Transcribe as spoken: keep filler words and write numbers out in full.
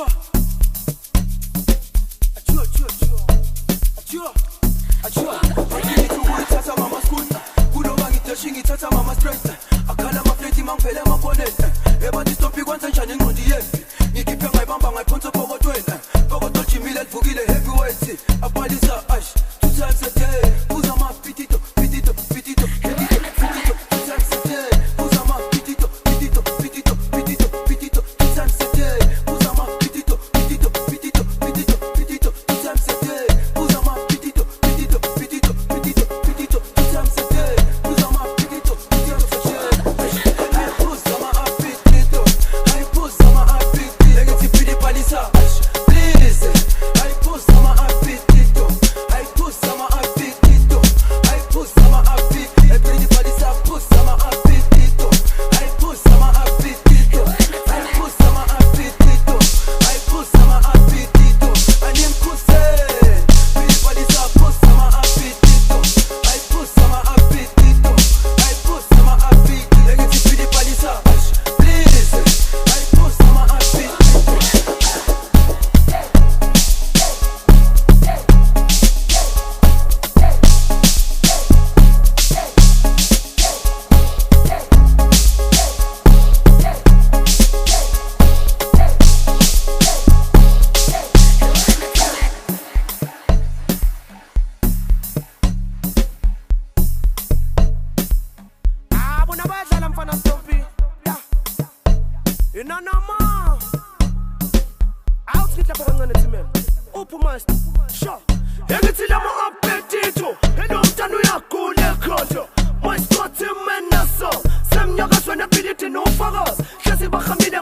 Achua. Achua, achua, achua. Achua. Achua. Ngini kuithatha mama scooter. Kulo bangidasha ngithatha mama straight. Akhala amafleti mangivele amabonete. Ebathi stop ikwenza njani ingqondo yempi. Ngikhiphe ngayibamba ngayiphonsa pokotweni. Pokotho jimile livukile heavyweight. Abhalisa ash. Two times a day. Uza amapitito, pitito, pitito, pitito, pitito. Two times a day. Uza amapitito, pitito, pitito, pitito, pitito. Two times a day. Uza amapitito, pitito, pitito, pitito, pitito. Two times a day. Uza amapitito, pitito, pitito, pitito, pitito. Two times a day. Uza amapitito, pitito, pitito. I push on my appetito. I push on my appetito. Legacy pretty palisa. Please. I push on my appetito. I push on my appetito. I push on my appetito. E pretty palisa push on my appetito. I push on my appetito. I push on my appetito. I push on my appetito. And him kuse. Pretty palisa push on my appetito. I push on my appetito. I push on my appetito. Legacy pretty palisa. Please. I push on my appetito. Ah, bona badlala mfana Stompy. Yeah. Ina nama. Out ngitla kancane thimela. Uphu master. Sure. Engithi lama appetito. Enomntana uyagula ekhotho. My spot imena so. Semnyaka sona ability no focus. Hlezi bahambile